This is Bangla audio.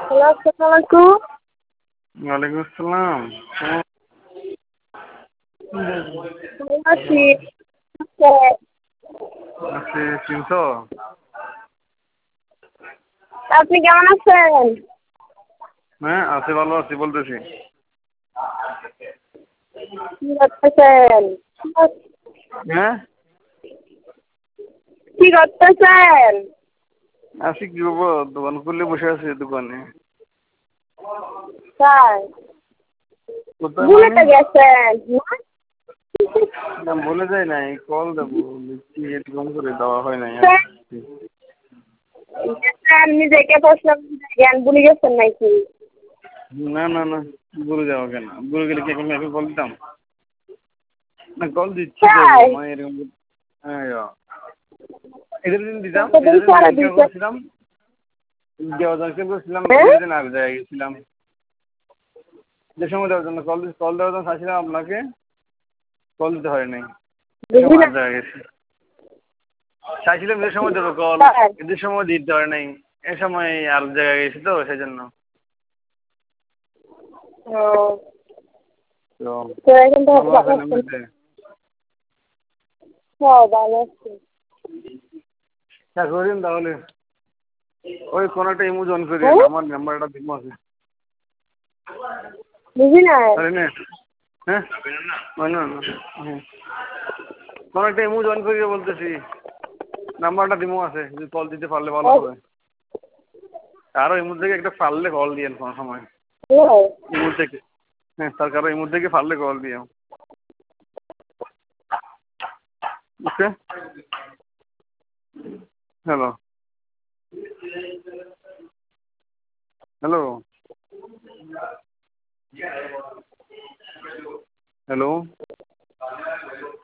হ্যালো, আসসালামু আলাইকুম। ওয়ালাইকুম আসসালাম। কেমন আছি? স্যার, আছি, চিনছো? আপনি কেমন আছেন? হ্যাঁ, আছি, ভালো আছি বলতেছি। কি করতেছেন? হ্যাঁ, কি করতেছেন? আছি কি করবো, দোকান খুললে বসে আছি দোকানে। স্যার, কোথায় ভুলে মানে? তো গেছেন না? না, বলে যাই নাই, কল দেবো দেখছি এরকম করে দেওয়া হয় নাই আর। স্যার, স্যার, নিজেকে প্রশ্ন জ্ঞান ভুলে গেছেন নাকি? না না না, বলে যাওয়া কেন? বলে গেলে কি এখন কল দিতাম? না, কল দিচ্ছি দেবো স্যার, মানে এরকম। হ্যাঁ, এদের দিন দিতাম, কতদিন এদের দিন সারা ইনকাম দিতে? করছিলাম, দেওয়ার জন্য করছিলাম, হ্যাঁ? এদের দিন আর জায়গায় গেছিলাম। যে সময় দেওয়ার জন্য কল দেওয়ার জন্য চাইছিলাম আপনাকে, কল দিতে হয় নাই। এ বুঝি সময় না। আর জায়গায় গেছি। চাইছিলাম যে সময় দেবো কল, স্যার, এদের সময় দিতে হয় নাই। এ সময় আর জায়গায় গেছি তো সেই জন্য। ও, তো তো এখন তো ভালো ভালো আছেন আছেন? এমনিতে? হ্যাঁ, ভালো আছি। করিন তাহলে ওই কোন একটা ইমো জয়েন করিয়েন, হ্যাঁ? আমার নাম্বারটা দিব আছে। বুঝি না। পারি না? হ্যাঁ, হয় না না। হ্যাঁ, কোন একটা ইমো জয়েন করিয়ে বলতেছি, নাম্বারটা দিমো আছে, যদি কল দিতে পারলে ভালো হবে। কারো ইমো থেকে একটা পারলে কল দিয়েন কোনো সময়। হ্যালো, ইমো থেকে, হ্যাঁ, তার কারো ইমো থেকে পারলে কল দিও। Okay, hello hello hello.